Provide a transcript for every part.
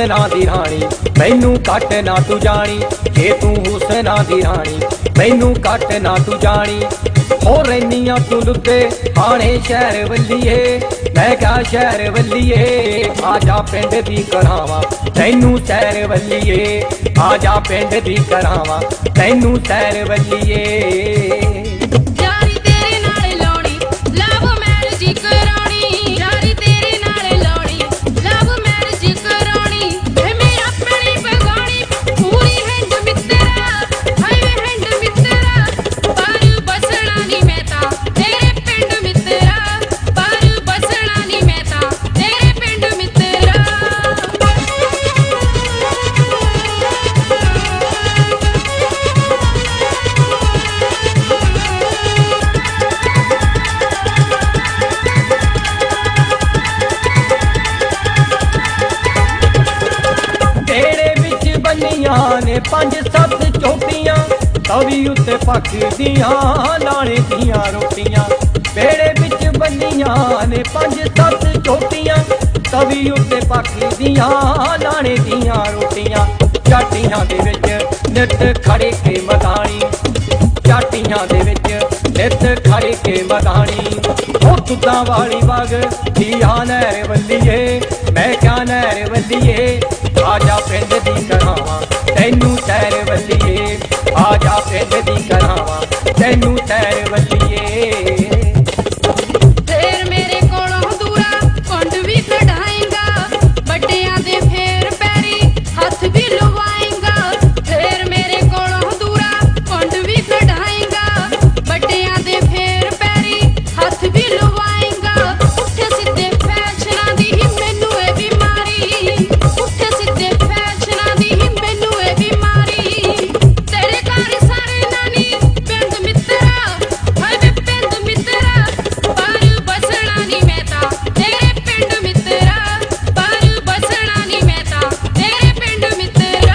हुसना दी रानी मैनू घट ना तू जानी, जे तू हुसना दी रानी मैनू घट ना तू जानी। हो रैनिया तू लुते आने शहर वल्लीए, मैं क्या शहर वल्लीए, आजा पिंड दी करावा तैनू सैर वल्लीए, आजा पिंड दी करावा तैनू सैर वल्लीए। ने 5-7 चोटियां तवी उत्ते पकदियां लाने दियां रोटियां, बेड़े बिच बनियां ने 5-7 चोटियां तवी उत्ते पकदियां लाने दियां रोटियां। चाटियां दे विच नित खड़े के मदानी, चाटियां दे विच नित खड़े के मदानी। ओ दुद्धां वाली बाग दिया नहर वल्लीए, मैं क्या नहर वल्लीए, आजा पिंड दी करावा तैनू सैर वल्लीए, आजा पिंड दी करावा तैनू सैर वल्लीए। फेर मेरे कोलों दूरा कुंड भी कढ़ाएगा, बड़ियां दे फेर पैरी हथ भी लुवाएगा। फेर मेरे कोलों दूरा कुंड भी कढ़ाएगा, बड़ियां दे फेर पैरी हथ भी लुवाएगा। उठे सीधे फैशना दी ही मैनू ए बीमारी, उठे सीधे फैशना दी ही मैनू ए बीमारी। तेरे घर सारे नानी पिंड मित्रा, हाय वे पिंड मित्रा, पर बसना नहीं मैं ता तेरे पिंड मित्रा, पर बसना नहीं मैं ता तेरे पिंड मित्रा।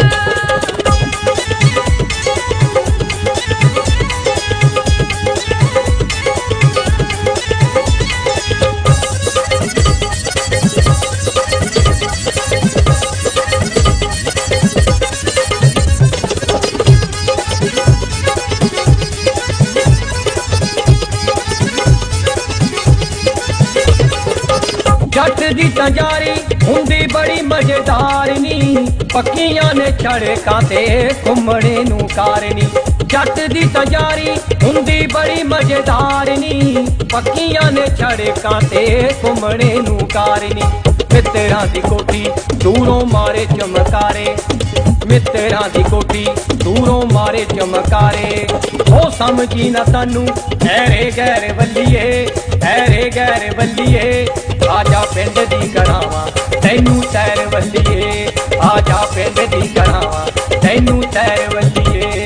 जट दी तंजारी हुंदी बड़ी मजेदार नी, पक्कियां ने सड़कां ते घुम्मणे नू कारनी। जट दी तंजारी हुंदी बड़ी मजेदार नी, पक्कियां ने सड़कां ते घुम्मणे नू कारनी। मित्तरां दी कोठी दूरों मारे चमकारे, मित्तरां दी कोठी दूरों मारे चमकारे। हो समझी ना सानू ऐरे गैर वल्लीए, ऐरे गैर वल्लीए, आजा पिंड दी करावा तैनू सैर वल्लीए, आजा पिंड दी करावा तैनू सैर वल्लीए।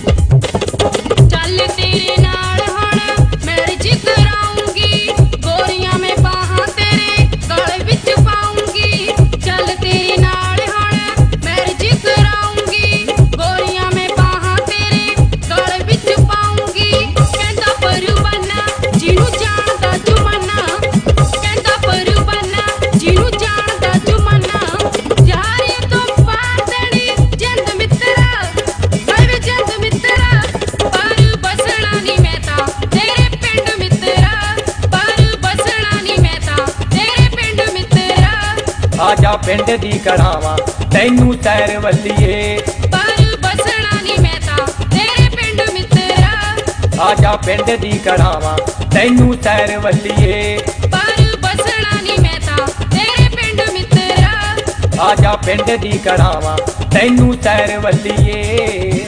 चल तेरे नाल हुण मैरिज कराऊंगी, गोरियां में बाहां तेरे गल विच पाऊंगी। चल तेरे नाल हुण मैरिज कराऊंगी, गोरियां में बाहां तेरे गल विच पाऊंगी। कहंदा परवाना जिनू जानदा जुमाना, कहंदा परवाना जिनू जानदा जुमाना। यारे तो पार देनी जिंद मित्रा, हाय वे जिंद मित्रा, पर बसना नहीं मैं ता तेरे पिंड मित्रा, पर बसना नहीं मैं ता तेरे पिंड मित्रा। आजा पिंड दी करावा तैनू सैर वल्लीए, पर बसना नहीं मैं ता तेरे पिंड मित्रा, आजा पिंड दी करावा तैनू सैर वल्लीए, पर बसना नहीं मैं ता तेरे पिंड मित्रा। आजा पिंड दी करावा तैनू सैर वल्लीए।